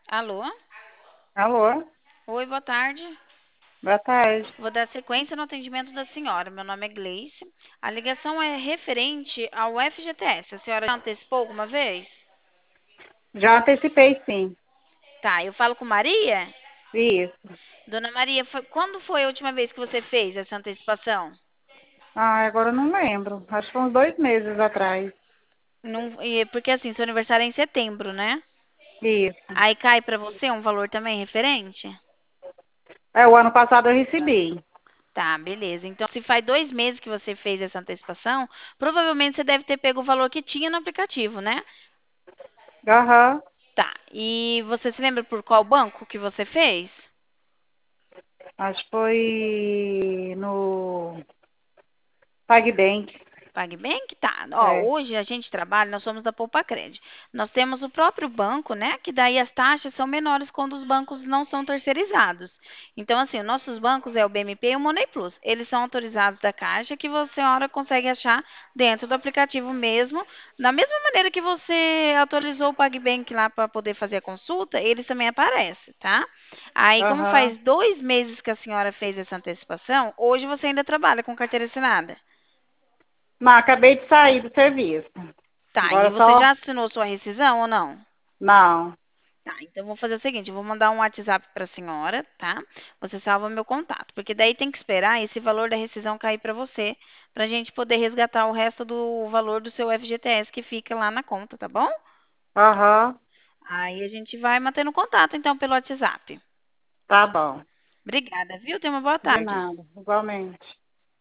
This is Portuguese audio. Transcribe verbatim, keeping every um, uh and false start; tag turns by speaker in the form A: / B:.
A: Alô?
B: Alô,
A: Oi, boa tarde.
B: boa tarde.
A: Vou dar sequência no atendimento da senhora. Meu nome é Gleice. A ligação é referente ao F G T S. A senhora já antecipou alguma vez?
B: Já antecipei, sim.
A: Tá, eu falo com Maria?
B: Isso.
A: Dona Maria, foi- quando foi a última vez que você fez essa antecipação?
B: Ah, agora eu não lembro. Acho que foi uns dois meses atrás.
A: Não, e- porque assim, seu aniversário é em setembro, né?
B: Isso.
A: Aí cai pra você um valor também referente?
B: É, o ano passado eu recebi.
A: Tá, beleza. Então, se faz dois meses que você fez essa antecipação, provavelmente você deve ter pego o valor que tinha no aplicativo, né?
B: Aham.
A: Tá. E você se lembra por qual banco que você fez?
B: Acho que foi no PagBank.
A: PagBank? Tá. Ó,
B: É.
A: hoje a gente trabalha, nós somos da Poupa Cred. Nós temos o próprio banco, né? Que daí as taxas são menores quando os bancos não são terceirizados. Então, assim, os nossos bancos é o B M P e o Money Plus. Eles são autorizados da Caixa que você, a hora, consegue achar dentro do aplicativo mesmo. Da mesma maneira que você autorizou o PagBank lá para poder fazer a consulta, eles também aparecem, tá? Aí, como
B: Aham.
A: faz dois meses que a senhora fez essa antecipação, hoje você ainda trabalha com carteira assinada.
B: Não, acabei de sair do serviço.
A: Tá, e
B: Agora
A: você
B: só.
A: já assinou sua rescisão ou não?
B: Não.
A: Tá, então vou fazer o seguinte, eu vou mandar um WhatsApp para a senhora, tá? Você salva meu contato, porque daí tem que esperar esse valor da rescisão cair para você, para a gente poder resgatar o resto do valor do seu F G T S que fica lá na conta, tá bom?
B: Aham.
A: Aí a gente vai mantendo contato então pelo WhatsApp.
B: Tá bom.
A: Obrigada, viu? Tenha uma boa
B: De
A: tarde.
B: nada. Igualmente.